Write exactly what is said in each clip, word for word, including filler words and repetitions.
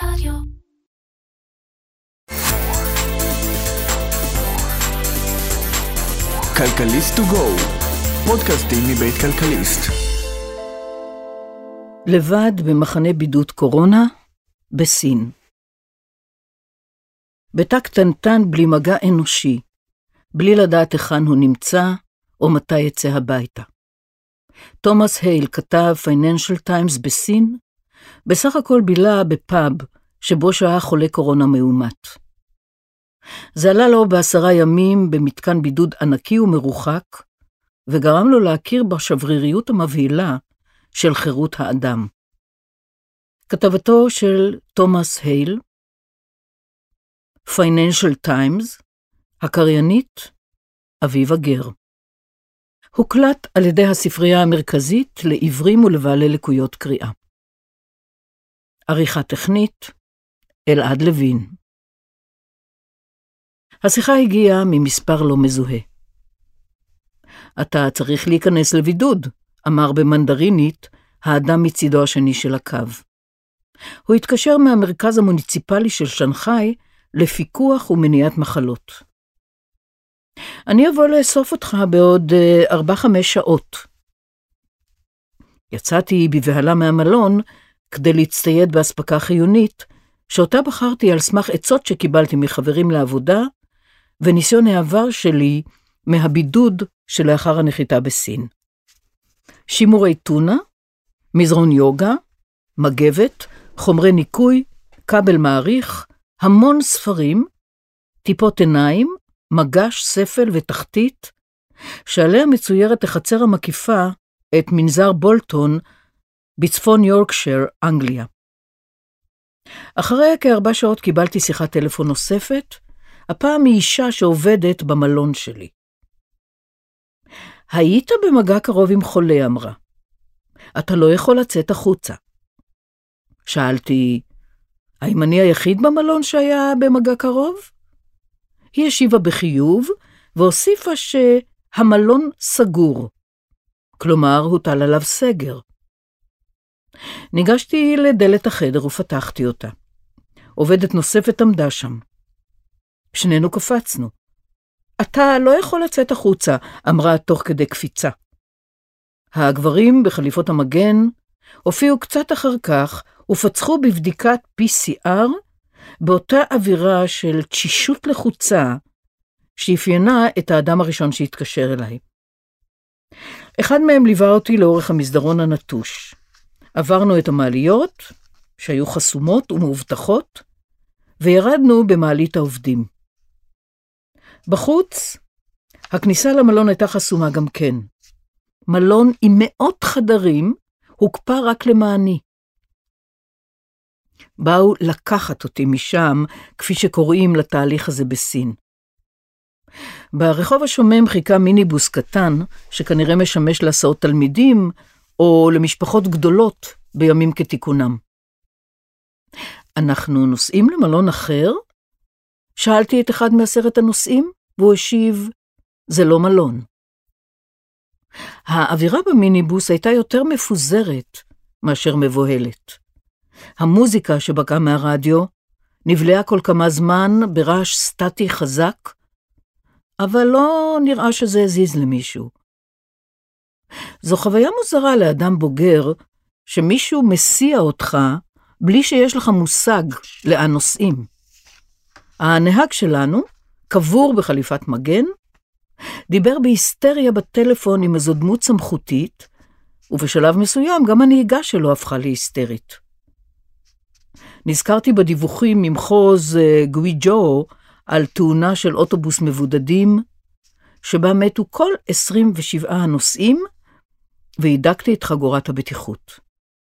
רדיו. כלכליסט טו גו, פודקאסטים מבית כלכליסט. לבד במחנה בידוד קורונה בסין. בתא קטנטן בלי מגע אנושי, בלי לדעת היכן הוא נמצא או מתי יצא הביתה. תומאס הייל כתב פייננשל טיימס בסין, בסך הכל בילה בפאב שבו שהיה חולה קורונה מאומת. זה עלה לו בעשרה ימים במתקן בידוד ענקי ומרוחק, וגרם לו להכיר בשבריריות המבהילה של חירות האדם. כתבתו של תומאס הייל, פייננשל טיימס, הקריינית, אביב הגר. הוקלט על ידי הספרייה המרכזית לעיוורים ולבעלי לקויות קריאה. עריכה טכנית, אלעד לוין. השיחה הגיעה ממספר לא מזוהה. אתה צריך להיכנס לבידוד, אמר במנדרינית האדם מצידו השני של הקו. הוא התקשר מהמרכז המוניציפלי של שנגחאי לפיקוח ומניעת מחלות. אני אבוא לאסוף אותך בעוד ארבע חמש שעות. יצאתי בבהלה מהמלון כדי להצטייד בהספקה חיונית, שאותה בחרתי על סמך עצות שקיבלתי מחברים לעבודה, וניסיון העבר שלי מהבידוד שלאחר הנחיתה בסין. שימורי טונה, מזרון יוגה, מגבת, חומרי ניקוי, כבל מעריך, המון ספרים, טיפות עיניים, מגש, ספל ותחתית, שעליה מצוירת החצר המקיפה את מנזר בולטון בצפון יורקשייר, אנגליה. אחרי כארבע שעות קיבלתי שיחת טלפון נוספת, הפעם מאישה שעובדת במלון שלי. היית במגע קרוב עם חולה, אמרה. אתה לא יכול לצאת החוצה. שאלתי, האם אני היחיד במלון שהיה במגע קרוב? היא השיבה בחיוב, והוסיפה שהמלון סגור. כלומר, הוטל עליו סגר. ניגשתי לדלת החדר ופתחתי אותה. עובדת נוספת עמדה שם. שנינו קפצנו. אתה לא יכול לצאת החוצה, אמרה תוך כדי קפיצה. הגברים בחליפות המגן הופיעו קצת אחר כך ופצחו בבדיקת פי סי אר באותה אווירה של תשישות לחוצה שאפיינה את האדם הראשון שהתקשר אליי. אחד מהם ליווה אותי לאורך המסדרון הנטוש. עברנו את המעליות שהיו חסומות ומאובטחות וירדנו במעלית העובדים. בחוץ, הכניסה למלון הייתה חסומה גם כן. מלון עם מאות חדרים הוקפא רק למעני. באו לקחת אותי משם, כפי שקוראים לתהליך הזה בסין. ברחוב השומם חיכה מיניבוס קטן, שכנראה משמש להסעות תלמידים, או למשפחות גדולות בימים כתיקונם. אנחנו נוסעים למלון אחר? שאלתי את אחד מעשרת הנוסעים, והוא השיב, זה לא מלון. האווירה במיניבוס הייתה יותר מפוזרת מאשר מבוהלת. המוזיקה שבקעה מהרדיו נבלעה כל כמה זמן ברעש סטטי חזק, אבל לא נראה שזה הזיז למישהו. זו חוויה מוזרה לאדם בוגר, שמישהו מסיע אותך בלי שיש לך מושג לאן נוסעים. הנהג שלנו, קבור בחליפת מגן, דיבר בהיסטריה בטלפון עם איזו דמות סמכותית, ובשלב מסוים גם הנהיגה שלו הפכה להיסטרית. נזכרתי בדיווחים ממחוז גוויג'ו על תאונה של אוטובוס מבודדים, שבה מתו כל עשרים ושבעה הנוסעים, והידקתי את חגורת הבטיחות.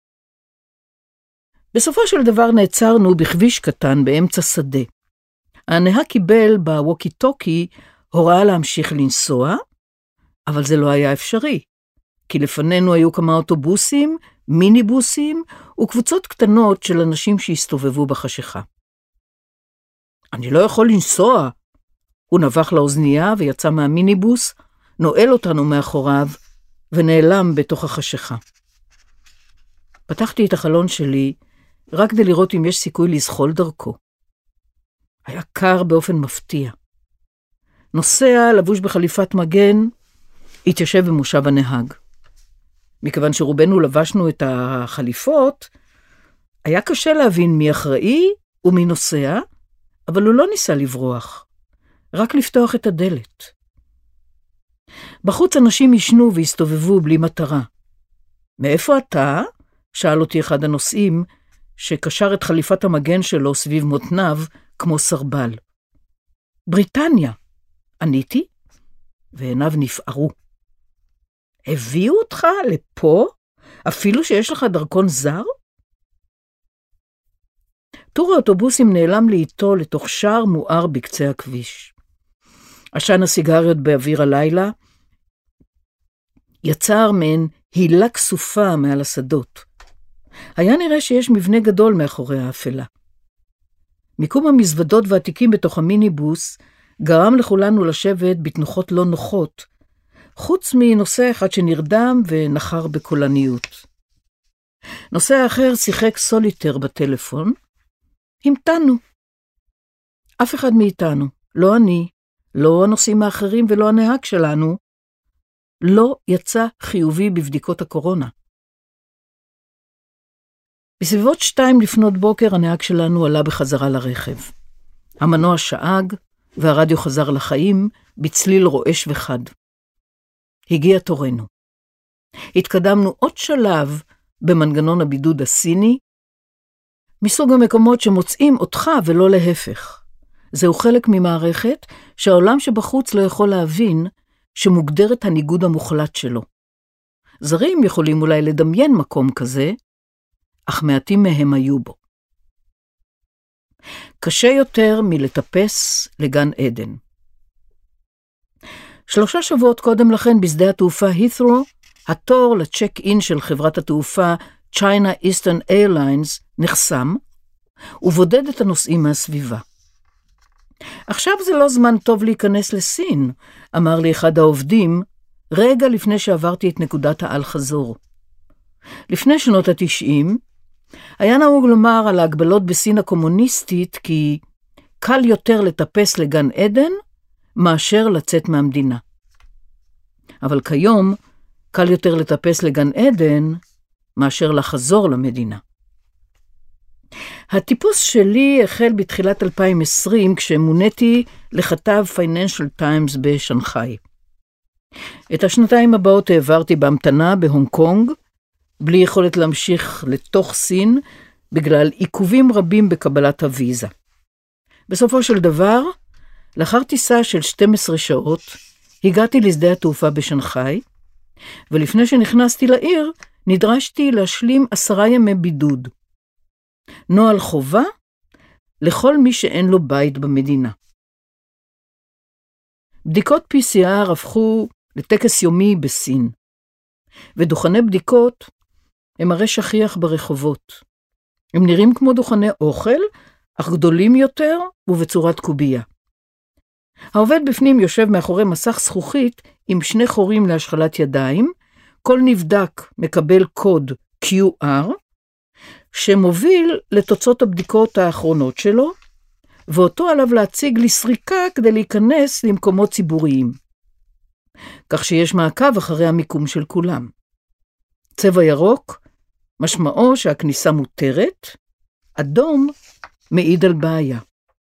בסופו של דבר נעצרנו בכביש קטן באמצע שדה. הנהג קיבל בווקי-טוקי הוראה להמשיך לנסוע, אבל זה לא היה אפשרי, כי לפנינו היו כמה אוטובוסים, מיניבוסים וקבוצות קטנות של אנשים שהסתובבו בחשיכה. אני לא יכול לנסוע. הוא נבח לאוזנייה ויצא מהמיניבוס, נועל אותנו מאחוריו ונעלם בתוך החשיכה. פתחתי את החלון שלי רק כדי לראות אם יש סיכוי לזחול דרכו. היה קר באופן מפתיע. נוסע, לבוש בחליפת מגן, התיישב במושב הנהג. מכיוון שרובנו לבשנו את החליפות, היה קשה להבין מי אחראי ומי נוסע, אבל הוא לא ניסה לברוח, רק לפתוח את הדלת. בחוץ אנשים ישנו והסתובבו בלי מטרה. מאיפה אתה? שאל אותי אחד הנוסעים, שקשר את חליפת המגן שלו סביב מותניו כמו סרבל. בריטניה, עניתי, ועיניו נפערו. הביאו אותך לפה, אפילו שיש לך דרכון זר? טור האוטובוסים נעלם לאיתו לתוך שער מואר בקצה הכביש. עשן הסיגריות באוויר הלילה יצר מהן הילה כסופה מעל השדות. היה נראה שיש מבנה גדול מאחורי האפלה. מיקום המזוודות והתיקים בתוך המיניבוס גרם לכולנו לשבת בתנוחות לא נוחות, חוץ מנוסע אחד שנרדם ונחר בקולניות. נוסע אחר שיחק סוליטר בטלפון. המתנו. אף אחד מאיתנו, לא אני, לא הנוסעים האחרים ולא הנהג שלנו, לא יצא חיובי בבדיקות הקורונה. בסביבות שתיים לפנות בוקר הנהג שלנו עלה בחזרה לרכב. המנוע שאג והרדיו חזר לחיים בצליל רועש וחד. הגיע תורנו. התקדמנו עוד שלב במנגנון הבידוד הסיני, מסוג המקומות שמוצאים אותך ולא להפך. זהו חלק ממערכת שהעולם שבחוץ לא יכול להבין שמוגדרת הניגוד המוחלט שלו. זרים יכולים אולי לדמיין מקום כזה, אך מעטים מהם היו בו. קשה יותר מלטפס לגן עדן. שלושה שבועות קודם לכן בשדה התעופה הית'רו, התור לצ'ק אין של חברת התעופה China Eastern Airlines נחסם, ובודד את הנוסעים מהסביבה. עכשיו זה לא זמן טוב להיכנס לסין, אמר לי אחד העובדים, רגע לפני שעברתי את נקודת העל חזור. לפני שנות התשעים, היה נהוג לומר על ההגבלות בסין הקומוניסטית כי קל יותר לטפס לגן עדן מאשר לצאת מהמדינה. אבל כיום קל יותר לטפס לגן עדן מאשר לחזור למדינה. הטיפוס שלי החל בתחילת אלפיים ועשרים כשמוניתי לכתב Financial Times בשנגחאי. את השנתיים הבאות העברתי בהמתנה בהונג קונג, בלי יכולת להמשיך לתוך סין, בגלל עיכובים רבים בקבלת הוויזה. בסופו של דבר, לאחר טיסה של שתים עשרה שעות, הגעתי לשדה התעופה בשנגחאי, ולפני שנכנסתי לעיר, נדרשתי להשלים עשרה ימי בידוד. נוהל חובה לכל מי שאין לו בית במדינה. בדיקות פי סי אר הפכו לטקס יומי בסין, ודוכני בדיקות הם הרי שכיח ברחובות. הם נראים כמו דוכני אוכל, אך גדולים יותר ובצורת קובייה. העובד בפנים יושב מאחורי מסך זכוכית עם שני חורים להשחלת ידיים, כל נבדק מקבל קוד קיו אר, שמוביל לתוצאות הבדיקות האחרונות שלו, ואותו עליו להציג לסריקה כדי להיכנס למקומות ציבוריים. כך שיש מעקב אחרי המיקום של כולם. צבע ירוק, משמעו שהכניסה מותרת, אדום מעיד על בעיה.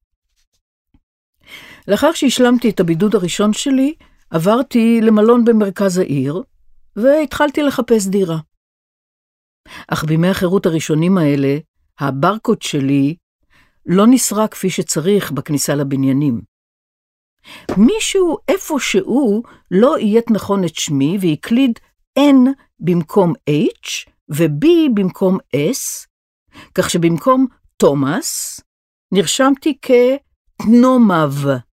לאחר שהשלמתי את הבידוד הראשון שלי, עברתי למלון במרכז העיר, והתחלתי לחפש דירה. אך בימי החירות הראשונים האלה, הברקוד שלי לא נסרק כפי שצריך בכניסה לבניינים. מישהו איפשהו לא יית נכון את שמי והקליד N במקום H ו-B במקום S, כך שבמקום תומאס נרשמתי כתנומב.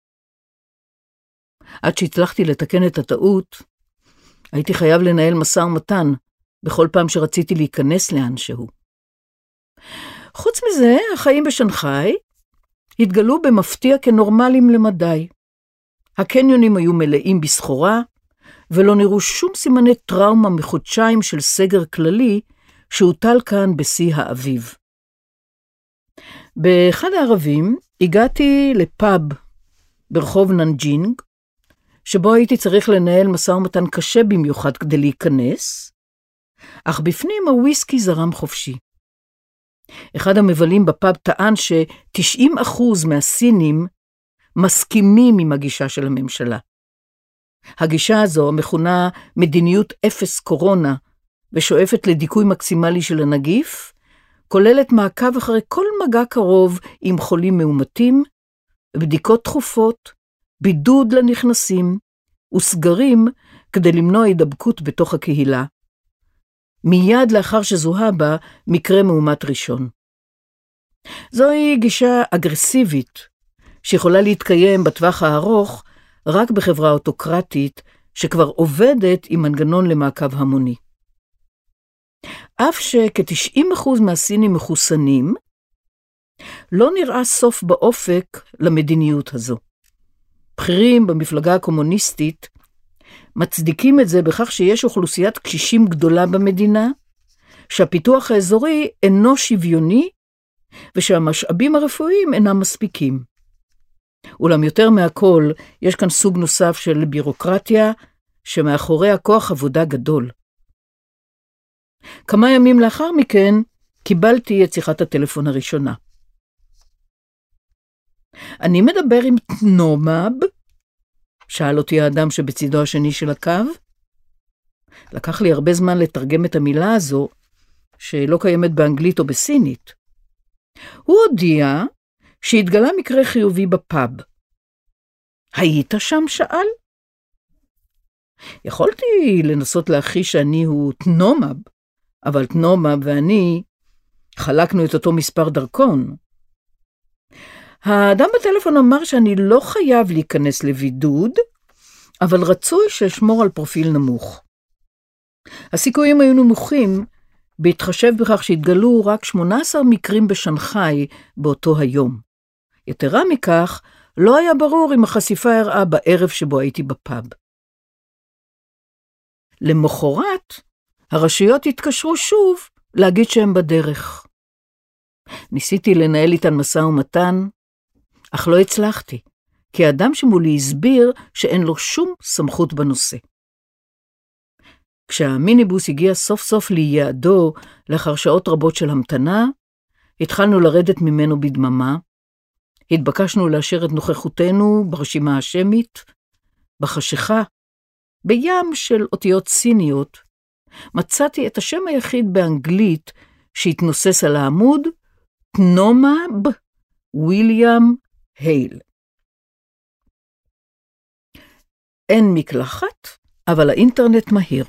עד שהצלחתי לתקן את הטעות, הייתי חייב לנהל משא ומתן בכל פעם שרציתי להיכנס לאנשהו. חוץ מזה, החיים בשנגחאי התגלו במפתיע כנורמליים למדי. הקניונים היו מלאים בסחורה, ולא נראו שום סימני טראומה מחודשיים של סגר כללי שהוטל כאן בשיא האביב. באחד הערבים הגעתי לפאב ברחוב ננג'ינג, שבו הייתי צריך לנהל משא ומתן קשה במיוחד כדי להיכנס, אך בפנים הוויסקי זרם חופשי. אחד המבלים בפאב טען ש-תשעים אחוז מהסינים מסכימים עם הגישה של הממשלה. הגישה הזו מכונה מדיניות אפס קורונה, ושואפת לדיכוי מקסימלי של הנגיף, כוללת מעקב אחרי כל מגע קרוב עם חולים מאומתים, בדיקות תכופות, בידוד לנכנסים, וסגרים כדי למנוע הידבקות בתוך הקהילה, מיד לאחר שזוהה בה מקרה מאומת ראשון. זוהי גישה אגרסיבית, שיכולה להתקיים בטווח הארוך רק בחברה אוטוקרטית שכבר עובדת עם מנגנון למעקב המוני. אף שכ-תשעים אחוז מהסינים מחוסנים, לא נראה סוף באופק למדיניות הזו. בכירים במפלגה הקומוניסטית מצדיקים את זה בכך שיש אוכלוסיית קשישים גדולה במדינה, שהפיתוח האזורי אינו שוויוני, ושהמשאבים הרפואיים אינם מספיקים. אולם יותר מהכל, יש כאן סוג נוסף של בירוקרטיה, שמאחוריה כוח עבודה גדול. כמה ימים לאחר מכן, קיבלתי את שיחת הטלפון הראשונה. אני מדבר עם תנומב? שאל אותי האדם שבצידו השני של הקו. לקח לי הרבה זמן לתרגם את המילה הזו, שלא קיימת באנגלית או בסינית. הוא הודיע שהתגלה מקרה חיובי בפאב. היית שם? שאל? יכולתי לנסות להכחיש שאני הוא תנומב, אבל תנומב ואני חלקנו את אותו מספר דרכון. האדם בטלפון אמר שאני לא חייב להיכנס לבידוד, אבל רצוי שאשמור על פרופיל נמוך. הסיכויים היו נמוכים, בהתחשב בכך שהתגלו רק שמונה עשר מקרים בשנחאי באותו היום. יתרה מכך, לא היה ברור אם החשיפה הראה בערב שבו הייתי בפאב. למחרת, הרשויות התקשרו שוב להגיד שהם בדרך. ניסיתי לנהל איתן משא ומתן, אך לא הצלחתי, כי האדם שמולי הסביר שאין לו שום סמכות בנושא. כשהמיניבוס הגיע סוף סוף ליעדו לאחר שעות רבות של המתנה, התחלנו לרדת ממנו בדממה, התבקשנו לאשר את נוכחותנו ברשימה השמית, בחשיכה, בים של אותיות סיניות, מצאתי את השם היחיד באנגלית שהתנוסס על העמוד, תנומב וויליאם הייל. אין מקלחת, אבל האינטרנט מהיר.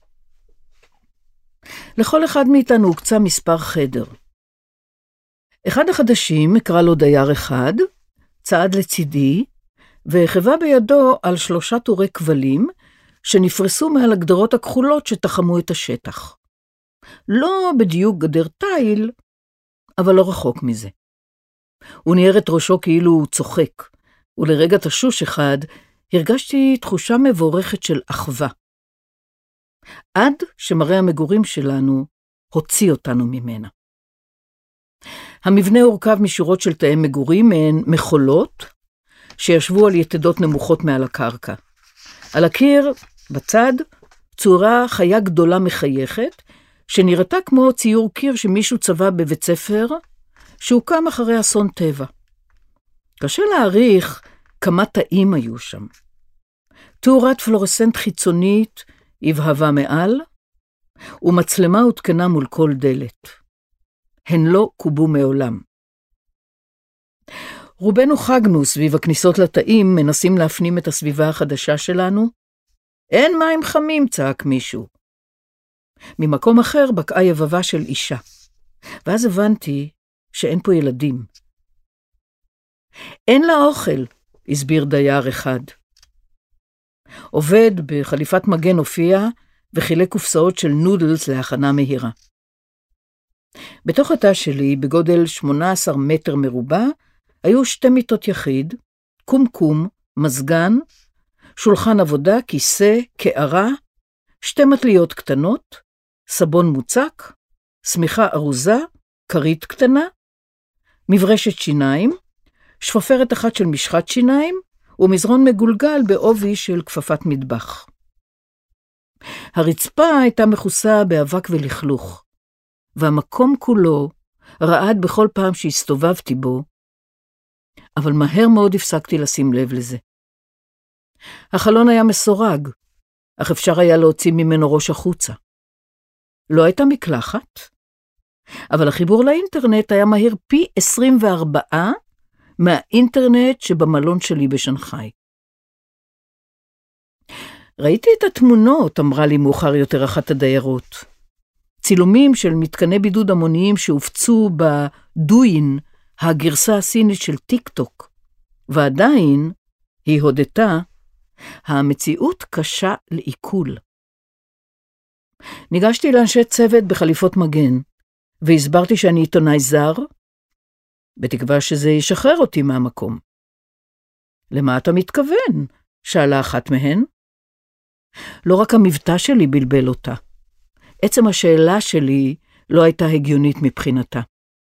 לכל אחד מאיתנו הוקצה מספר חדר. אחד החדשים, אקרא לו דייר אחד, צעד לצידי, וחווה בידו על שלושה טורי כבלים, שנפרסו מעל הגדרות הכחולות שתחמו את השטח. לא בדיוק גדר תיל, אבל לא רחוק מזה. הוא ניער את ראשו כאילו הוא צוחק, ולרגע תשוש אחד הרגשתי תחושה מבורכת של אחווה. עד שמראה המגורים שלנו הוציא אותנו ממנה. המבנה הורכב משורות של תאי מגורים, מהן מחולות, שישבו על יתדות נמוכות מעל הקרקע. על הקיר, בצד, צורה חיה גדולה מחייכת, שנראתה כמו ציור קיר שמישהו צבע בבית ספר, שהוקם אחרי אסון טבע. קשה להעריך כמה תאים היו שם. תאורת פלורסנט חיצונית הבהבה מעל, ומצלמה הותקנה מול כל דלת. הן לא קובו מעולם. רובנו חגנו סביב הכניסות לתאים, מנסים להפנים את הסביבה החדשה שלנו. אין מים חמים, צעק מישהו. ממקום אחר בקעה יבבה של אישה. ואז הבנתי שאין פה ילדים. אין לה אוכל, הסביר דייר אחד. עובד בחליפת מגן הופיע וחילק קופסאות של נודלס להכנה מהירה. בתוך התא שלי, בגודל שמונה עשר מטר מרובע, היו שתי מיטות יחיד, קומקום, מזגן, שולחן עבודה, כיסא, קערה, שתי מטליות קטנות, סבון מוצק, סמיכה ארוזה, כרית קטנה, מברשת שיניים, שפופרת אחת של משחת שיניים, ומזרון מגולגל בעובי של כפפת מטבח. הרצפה הייתה מכוסה באבק ולכלוך, והמקום כולו רעד בכל פעם שהסתובבתי בו, אבל מהר מאוד הפסקתי לשים לב לזה. החלון היה מסורג, אך אפשר היה להוציא ממנו ראש החוצה. לא הייתה מקלחת, אבל החיבור לאינטרנט היה מהיר פי עשרים וארבע מהאינטרנט שבמלון שלי בשנגחאי. ראיתי את התמונות, אמרה לי מאוחר יותר אחת הדיירות. צילומים של מתקני בידוד המוניים שהופצו בדוין, הגרסה הסינית של טיק טוק. ועדיין, היא הודתה, המציאות קשה לעיכול. ניגשתי לאנשי צוות בחליפות מגן, והסברתי שאני עיתונאי זר, בתקווה שזה ישחרר אותי מהמקום. למה אתה מתכוון? שאלה אחת מהן. לא רק המבטא שלי בלבל אותה. עצם השאלה שלי לא הייתה הגיונית מבחינתה.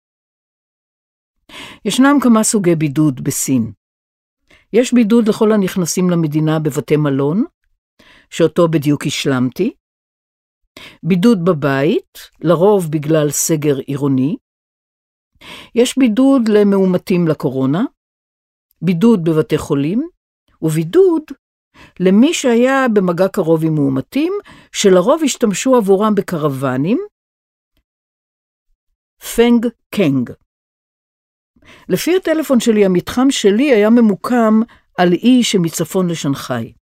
ישנם כמה סוגי בידוד בסין. יש בידוד לכל הנכנסים למדינה בבתי מלון, שאותו בדיוק השלמתי. בידוד בבית, לרוב בגלל סגר עירוני. יש בידוד למאומתים לקורונה, בידוד בבתי חולים, ובידוד למי שהיה במגע קרוב עם מאומתים, שלרוב השתמשו עבורם בקרוונים, פנג קנג. לפי הטלפון שלי, המתחם שלי היה ממוקם על אי שמצפון לשנגחאי.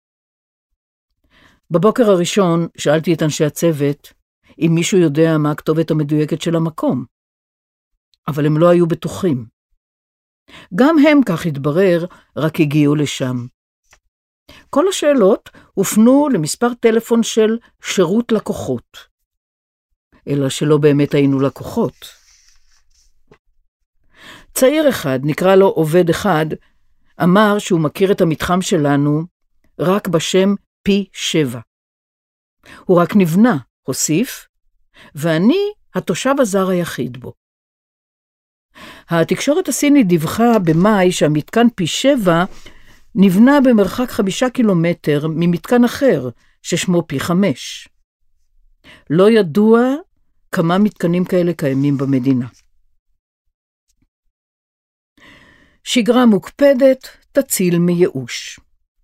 בבוקר הראשון שאלתי את אנשי הצוות אם מישהו יודע מה הכתובת המדויקת של המקום, אבל הם לא היו בטוחים. גם הם, כך התברר, רק הגיעו לשם. כל השאלות הופנו למספר טלפון של שירות לקוחות, אלא שלא באמת היינו לקוחות. צעיר אחד, נקרא לו עובד אחד, אמר שהוא מכיר את המתחם שלנו רק בשם פי שבע. הוא רק נבנה, הוסיף, ואני התושב הזר היחיד בו. התקשורת הסינית דיווחה במאי שהמתקן פי שבע נבנה במרחק חמישה קילומטר ממתקן אחר ששמו פי חמש. לא ידוע כמה מתקנים כאלה קיימים במדינה. שגרה מוקפדת תציל מייאוש.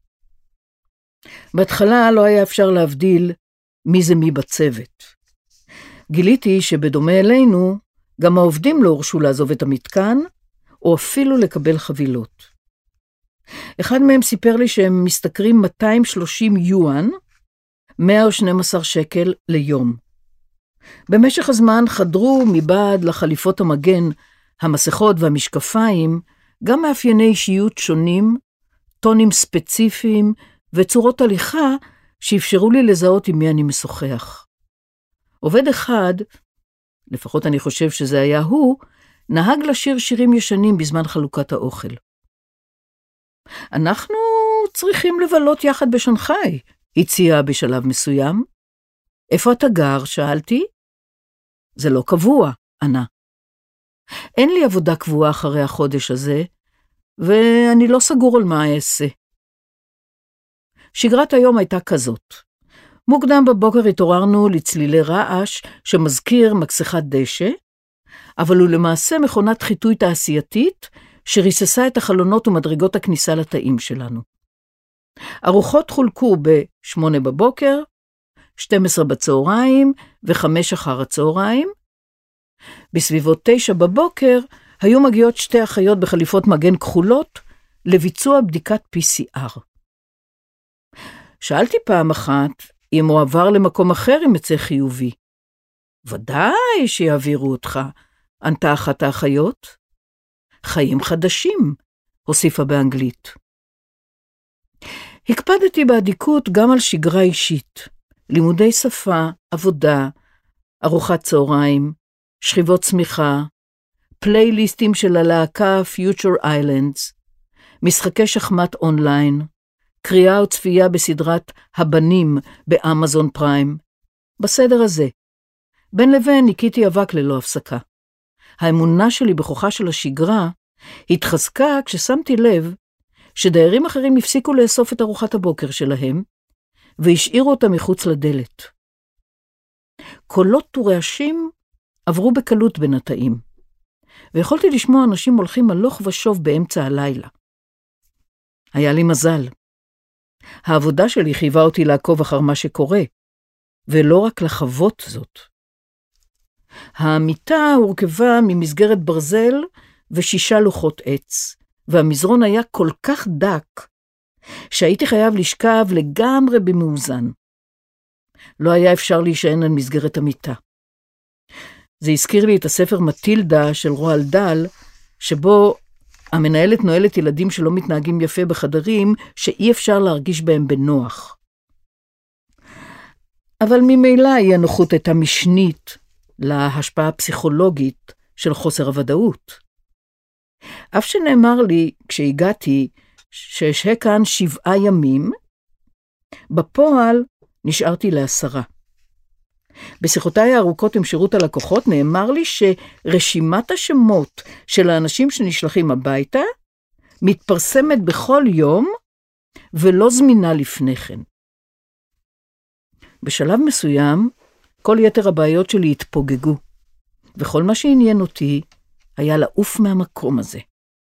בהתחלה לא היה אפשר להבדיל מי זה מי בצוות. גיליתי שבדומה אלינו, גם העובדים לא הורשו לעזוב את המתקן, או אפילו לקבל חבילות. אחד מהם סיפר לי שהם משתכרים מאתיים ושלושים יואן, מאה ושתים עשרה שקל ליום. במשך הזמן חדרו מבעד לחליפות המגן, המסכות והמשקפיים, גם מאפייני אישיות שונים, טונים ספציפיים וצורות הליכה שאפשרו לי לזהות עם מי אני משוחח. עובד אחד, לפחות אני חושב שזה היה הוא, נהג לשיר שירים ישנים בזמן חלוקת האוכל. אנחנו צריכים לבלות יחד בשנגחאי, הציעה בשלב מסוים. איפה אתה גר? שאלתי. זה לא קבוע, ענה. אין לי עבודה קבועה אחרי החודש הזה, ואני לא סגור על מה אעשה. שגרת היום הייתה כזאת. מוקדם בבוקר התעוררנו לצלילי רעש שמזכיר מקסחת דשא, אבל הוא למעשה מכונת חיטוי תעשייתית שריססה את החלונות ומדרגות הכניסה לתאים שלנו. ארוחות חולקו ב-שמונה בבוקר, שתים עשרה בצהריים ו-חמש אחר הצהריים. בסביבות תשע בבוקר היו מגיעות שתי אחיות בחליפות מגן כחולות לביצוע בדיקת פי סי אר. שאלתי פעם אחת אם הוא עבר למקום אחר עם מצא חיובי. ודאי שיעבירו אותך, ענתה אחת האחיות. חיים חדשים, הוסיפה באנגלית. הקפדתי בעדיקות גם על שגרה אישית, לימודי שפה, עבודה, ארוחת צהריים, שכיבות צמיחה, פלייליסטים של הלהקה Future Islands, משחקי שחמט אונליין, קריאה וצפייה בסדרת הבנים באמזון פריים. בסדר הזה. בין לבין ניקיתי אבק ללא הפסקה. האמונה שלי בכוחה של השגרה התחזקה כששמתי לב שדיירים אחרים הפסיקו לאסוף את ארוחת הבוקר שלהם, והשאירו אותה מחוץ לדלת. קולות ורעשים עברו בקלות בין התאים, ויכולתי לשמוע אנשים הולכים הלוך ושוב באמצע הלילה. היה לי מזל. העבודה שלי חייבה אותי לעקוב אחר מה שקורה, ולא רק לחוות זאת. המיטה הורכבה ממסגרת ברזל ושישה לוחות עץ, והמזרון היה כל כך דק, שהייתי חייב לשכב לגמרי במאוזן. לא היה אפשר להישען על מסגרת המיטה. זה הזכיר לי את הספר מטילדה של רועל דל, שבו המנהלת נועלת ילדים שלא מתנהגים יפה בחדרים, שאי אפשר להרגיש בהם בנוח. אבל ממילא היא הנוחות הייתה משנית להשפעה הפסיכולוגית של חוסר הוודאות. אף שנאמר לי כשהגעתי שאשהה כאן שבעה ימים, בפועל נשארתי לעשרה. בשיחותיי הארוכות עם שירות הלקוחות נאמר לי שרשימת השמות של האנשים שנשלחים הביתה מתפרסמת בכל יום ולא זמינה לפני כן. בשלב מסוים כל יתר הבעיות שלי התפוגגו, וכל מה שעניין אותי היה לעוף מהמקום הזה.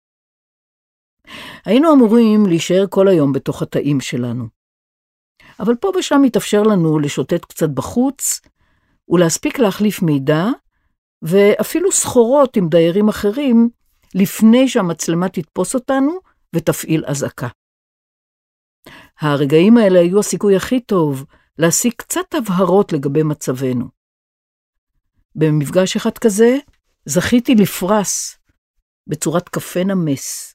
היינו אמורים להישאר כל היום בתוך התאים שלנו, אבל פה ושם התאפשר לנו לשוטט קצת בחוץ, ולהספיק להחליף מידע, ואפילו סחורות עם דיירים אחרים, לפני שהמצלמה תתפוס אותנו ותפעיל אזעקה. הרגעים האלה היו הסיכוי הכי טוב להשיג קצת הבהרות לגבי מצבנו. במפגש אחד כזה, זכיתי לפרס בצורת קפה נמס.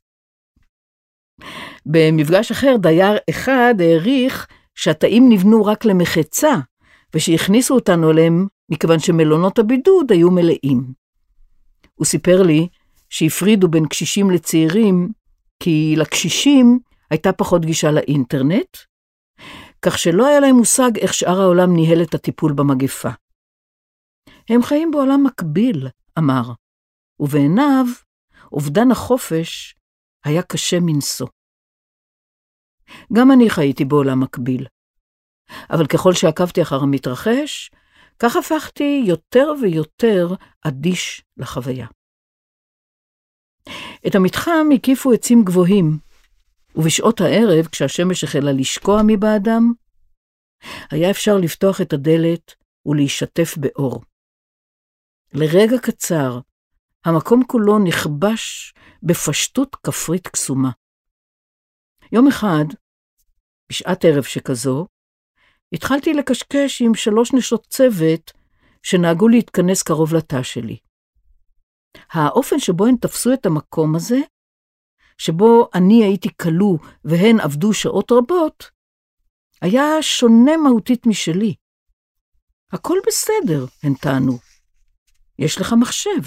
במפגש אחר, דייר אחד העריך שהתאים נבנו רק למחצה, ושהכניסו אותנו אליהם מכיוון שמלונות הבידוד היו מלאים. הוא סיפר לי שהפרידו בין קשישים לצעירים, כי לקשישים הייתה פחות גישה לאינטרנט, כך שלא היה להם מושג איך שאר העולם ניהל את הטיפול במגפה. הם חיים בעולם מקביל, אמר, ובעיניו אובדן החופש היה קשה מנשוא. גם אני חייתי בעולם מקביל. אבל ככל שעקבתי אחר המתרחש, כך הפכתי יותר ויותר אדיש לחוויה. את המתחם הקיפו עצים גבוהים, ובשעות הערב, כשהשמש החלה לשקוע מבעדם, היה אפשר לפתוח את הדלת ולהישטף באור. לרגע קצר, המקום כולו נכבש בפשטות כפרית קסומה. יום אחד, בשעת ערב שכזו, התחלתי לקשקש עם שלוש נשות צוות שנהגו להתכנס קרוב לתא שלי. האופן שבו הן תפסו את המקום הזה, שבו אני הייתי קלו והן עבדו שעות רבות, היה שונה מהותית משלי. הכל בסדר, הן טענו. יש לך מחשב.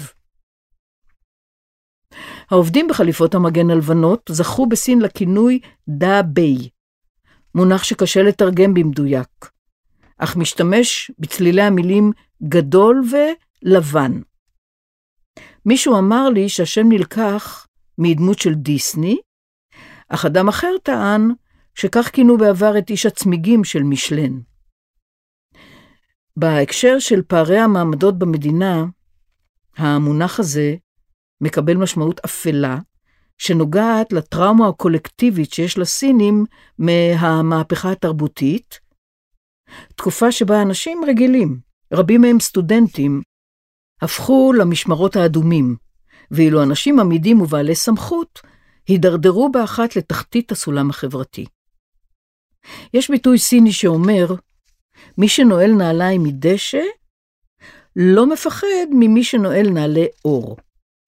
העובדים בחליפות המגן הלבנות זכו בסין לכינוי דה בי, מונח שקשה לתרגם במדויק, אך משתמש בצלילי המילים גדול ולבן. מישהו אמר לי שהשם נלקח מדמות של דיסני, אך אדם אחר טען שכך כינו בעבר את איש הצמיגים של משלן. בהקשר של פערי המעמדות במדינה, המונח הזה מקבל משמעות אפלה, שנוגעת לטראומה הקולקטיבית שיש לסינים מהמהפכה התרבותית, תקופה שבה אנשים רגילים, רבים מהם סטודנטים, הפכו למשמרות האדומים, ואילו אנשים עמידים ובעלי סמכות הידרדרו באחת לתחתית הסולם החברתי. יש ביטוי סיני שאומר, מי שנועל נעליים מדשא, לא מפחד ממי שנועל נעלי אור.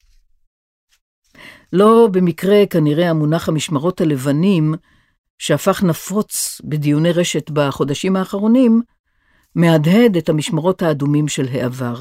לא במקרה כנראה המונח המשמרות הלבנים, שהפך נפוץ בדיוני רשת בחודשים האחרונים, מהדהד את המשמרות האדומים של העבר.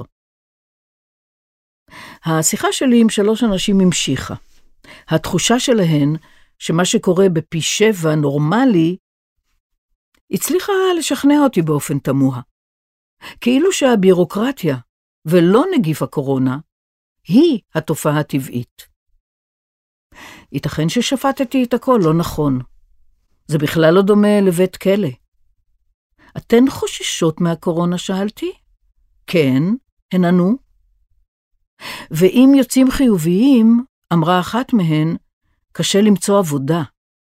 השיחה שלי עם שלוש אנשים המשיכה. התחושה שלהן שמה שקורה בפי שבע נורמלי, הצליחה לשכנע אותי באופן תמוה. כאילו שהבירוקרטיה ולא נגיף הקורונה, היא התופעה הטבעית. ייתכן ששפטתי את הכל, לא נכון. זה בכלל לא דומה לבית כלא. אתן חוששות מהקורונה, שאלתי? כן, הן ענו. ואם יוצאים חיוביים, אמרה אחת מהן, קשה למצוא עבודה.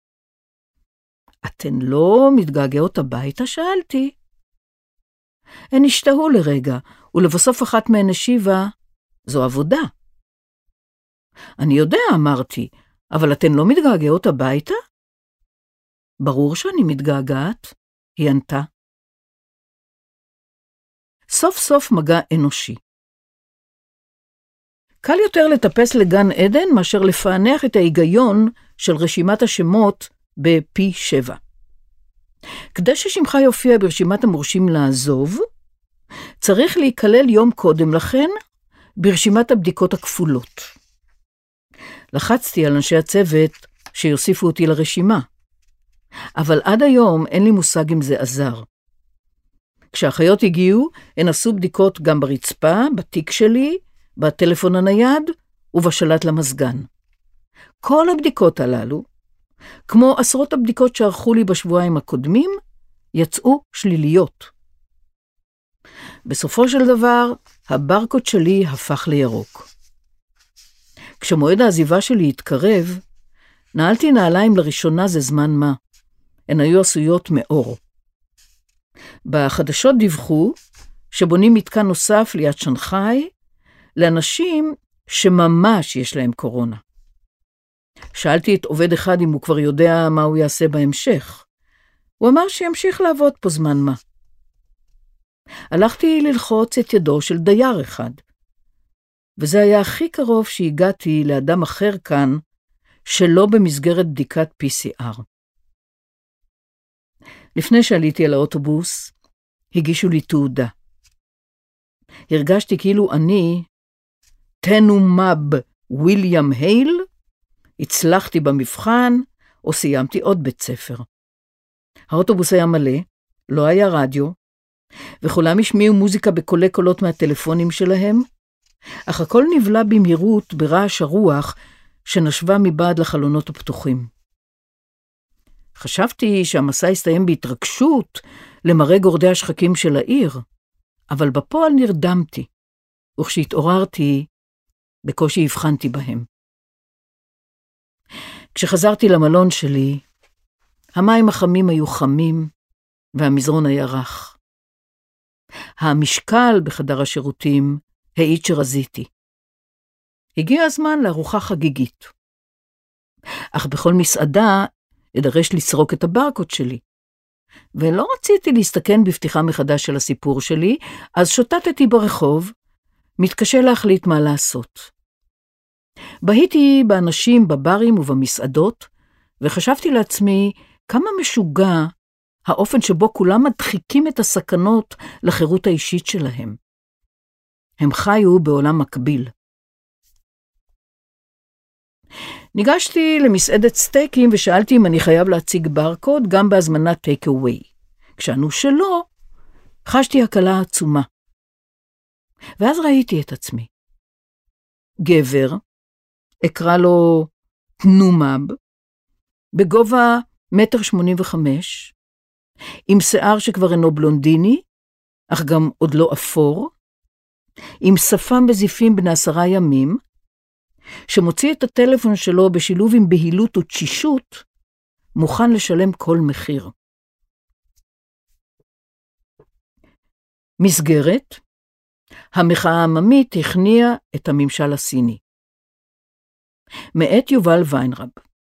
אתן לא מתגעגעות הביתה, שאלתי? הן השתהו לרגע, ולבסוף אחת מהן השיבה, זו עבודה. אני יודע, אמרתי, אבל אתן לא מתגעגעות הביתה? ברור שאני מתגעגעת, היא ענתה. סוף סוף מגע אנושי. קל יותר לטפס לגן עדן מאשר לפענח את ההיגיון של רשימת השמות בפי שבע. כדי ששמך יופיע ברשימת המורשים לעזוב, צריך להיכלל יום קודם לכן ברשימת הבדיקות הכפולות. לחצתי על אנשי הצוות שיוסיפו אותי לרשימה, אבל עד היום אין לי מושג אם זה עזר. כשהאחיות הגיעו, הן עשו בדיקות גם ברצפה, בתיק שלי, בטלפון הנייד ובשלט למזגן. כל הבדיקות הללו, כמו עשרות הבדיקות שערכו לי בשבועיים הקודמים, יצאו שליליות. בסופו של דבר, הברקוד שלי הפך לירוק. כשמועד העזיבה שלי התקרב, נעלתי נעליים לראשונה זה זמן מה. הן היו עשויות מאור. בחדשות דיווחו שבונים מתקן נוסף ליד שנגחאי, לאנשים שממש יש להם קורונה. שאלתי את עובד אחד אם הוא כבר יודע מה הוא יעשה בהמשך. הוא אמר שימשיך לעבוד פה זמן מה. הלכתי ללחוץ את ידו של דייר אחד, וזה היה הכי קרוב שהגעתי לאדם אחר כאן, שלא במסגרת בדיקת פי סי אר. לפני שעליתי על האוטובוס, הגישו לי תעודה. הרגשתי כאילו אני, תנומב וויליאם הייל, הצלחתי במבחן, או סיימתי עוד בית ספר. האוטובוס היה מלא, לא היה רדיו, וכולם השמיעו מוזיקה בקולי קולות מהטלפונים שלהם, אך הכל נבלע במהירות ברעש הרוח שנשבה מבעד לחלונות הפתוחים. חשבתי שהמסע הסתיים בהתרגשות למראה גורדי השחקים של העיר, אבל בפועל נרדמתי, וכשהתעוררתי, בקושי הבחנתי בהם. כשחזרתי למלון שלי, המים החמים היו חמים, והמזרון היה רך. המשקל בחדר השירותים העיד שרזיתי. הגיע הזמן לארוחה חגיגית. אך בכל מסעדה אדרש לסרוק את הברקוד שלי. ולא רציתי להסתכן בפתיחה מחדש של הסיפור שלי, אז שוטטתי ברחוב, מתקשה להחליט מה לעשות. בהיתי באנשים בברים ובמסעדות, וחשבתי לעצמי כמה משוגע האופן שבו כולם מדחיקים את הסכנות לחירות האישית שלהם. הם חיו בעולם מקביל. ניגשתי למסעדת סטייקים ושאלתי אם אני חייב להציג ברקוד גם בהזמנת טייק אווי. כשענו שלא, חשתי הקלה עצומה. ואז ראיתי את עצמי. גבר, אקרא לו תנומב, בגובה מטר שמונים וחמש, עם שיער שכבר אינו בלונדיני, אך גם עוד לא אפור, עם שפם בזיפים בני עשרה ימים, שמוציא את הטלפון שלו בשילוב עם בהילות ותשישות, מוכן לשלם כל מחיר. מסגרת, המחאה העממית הכניעה את הממשל הסיני. מאת יובל ויינרב.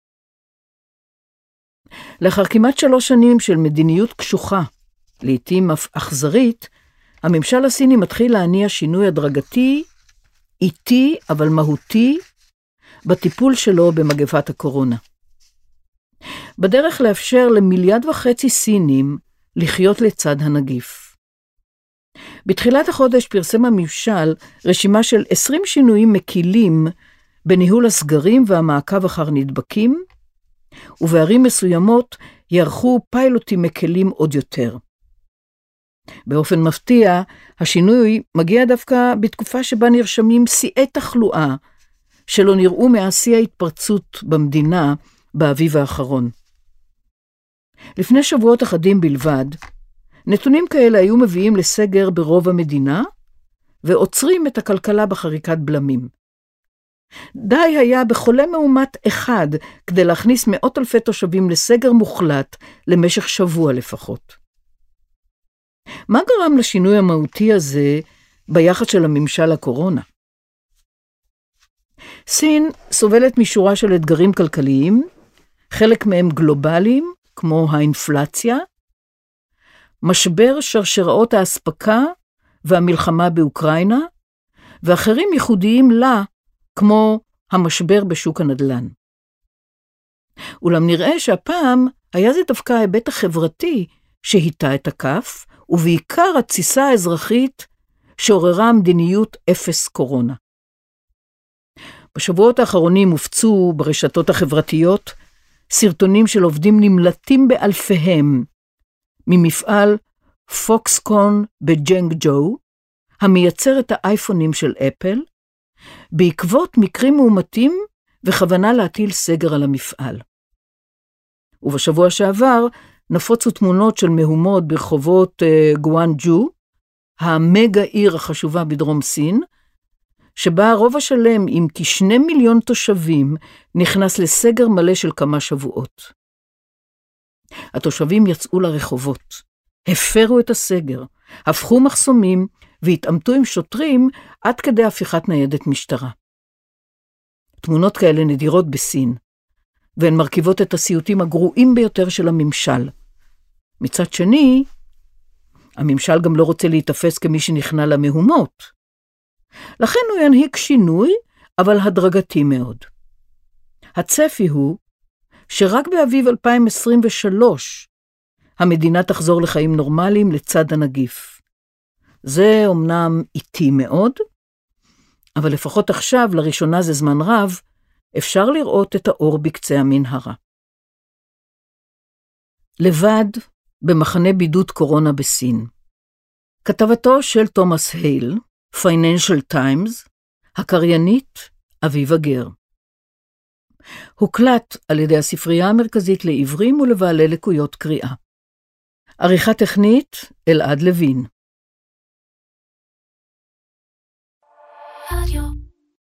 לאחר כמעט שלוש שנים של מדיניות קשוחה, לעתים אף אכזרית, הממשל הסיני מתחיל להניע שינוי הדרגתי, איטי אבל מהותי, בטיפול שלו במגפת הקורונה. בדרך לאפשר למיליארד וחצי סינים לחיות לצד הנגיף. בתחילת החודש פרסם הממשל רשימה של עשרים שינויים מקילים בניהול הסגרים והמעקב אחר נדבקים, ובערים מסוימות יערכו פיילוטים מקלים עוד יותר. באופן מפתיע, השינוי מגיע דווקא בתקופה שבה נרשמים שיאי תחלואה, שלא נראו מאז ההתפרצות במדינה באביב האחרון. לפני שבועות אחדים בלבד, נתונים כאלה היו מביאים לסגר ברוב המדינה, ועוצרים את הכלכלה בחריקת בלמים. די היה בחולה מאומת אחד כדי להכניס מאות אלפי תושבים לסגר מוחלט למשך שבוע לפחות. מה גרם לשינוי המהותי הזה ביחד של הממשל הקורונה? סין סובלת משורה של אתגרים כלכליים, חלק מהם גלובליים, כמו האינפלציה, משבר שרשראות האספקה והמלחמה באוקראינה, ואחרים ייחודיים לה, כמו המשבר בשוק הנדל"ן. אולם נראה שהפעם היה זה דווקא ההיבט החברתי שהיטה את הכף, ובעיקר התסיסה האזרחית שעוררה מדיניות אפס קורונה. בשבועות האחרונים הופצו ברשתות החברתיות סרטונים של עובדים נמלטים באלפיהם ממפעל פוקסקון בג'נגג'ו, המייצר את האייפונים של אפל, בעקבות מקרים מאומתים וכוונה להטיל סגר על המפעל. ובשבוע שעבר נפוצו תמונות של מהומות ברחובות uh, גואנג'ו, המגה עיר החשובה בדרום סין, שבה הרוב השלם עם כשני מיליון תושבים נכנס לסגר מלא של כמה שבועות. התושבים יצאו לרחובות, הפרו את הסגר, הפכו מחסומים והתעמתו עם שוטרים עד כדי הפיכת ניידת משטרה. תמונות כאלה נדירות בסין, והן מרכיבות את הסיוטים הגרועים ביותר של הממשל. מצד שני, הממשל גם לא רוצה להתאפס כמי שנכנע למהומות. לכן הוא ינהיג שינוי, אבל הדרגתי מאוד. הצפי הוא שרק באביב אלפיים עשרים ושלוש המדינה תחזור לחיים נורמליים לצד הנגיף. זה אומנם איטי מאוד, אבל לפחות עכשיו, לראשונה זה זמן רב, אפשר לראות את האור בקצה המנהרה. לבד במחנה בידוד קורונה בסין. כתבתו של תומאס הייל, Financial Times, הקריינית אביבה גר. הוקלט על ידי הספרייה המרכזית לעיוורים ולבעלי לקויות קריאה. עריכה טכנית אלעד לוין.